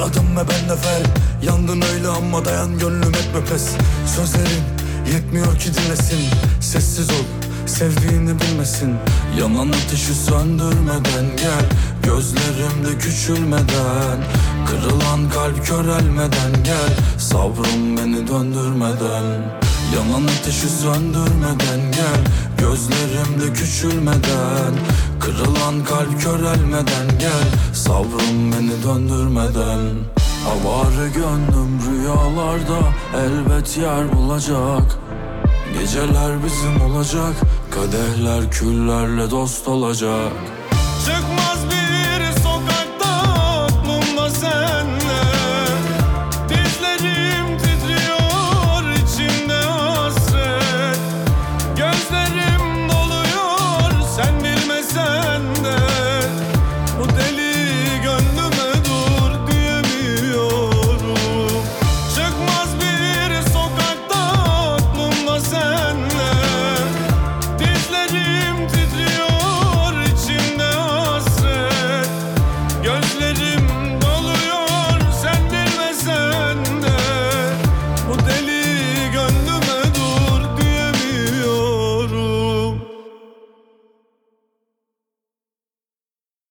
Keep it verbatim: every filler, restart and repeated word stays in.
adım ve ben nefer. Yandın öyle ama dayan gönlüm etme pes. Sözlerin yetmiyor ki dinlesin. Sessiz ol, sevdiğini bilmesin. Yanan ateşi söndürmeden gel, gözlerimde küçülmeden. Kırılan kalp körelmeden gel, sabrım beni döndürmeden. Yanan ateşi söndürmeden gel, gözlerimde küçülmeden. Kırılan kalp körelmeden gel, sabrım beni döndürmeden. Avare gönlüm rüyalarda elbet yer bulacak. Geceler bizim olacak, kadehler küllerle dost olacak.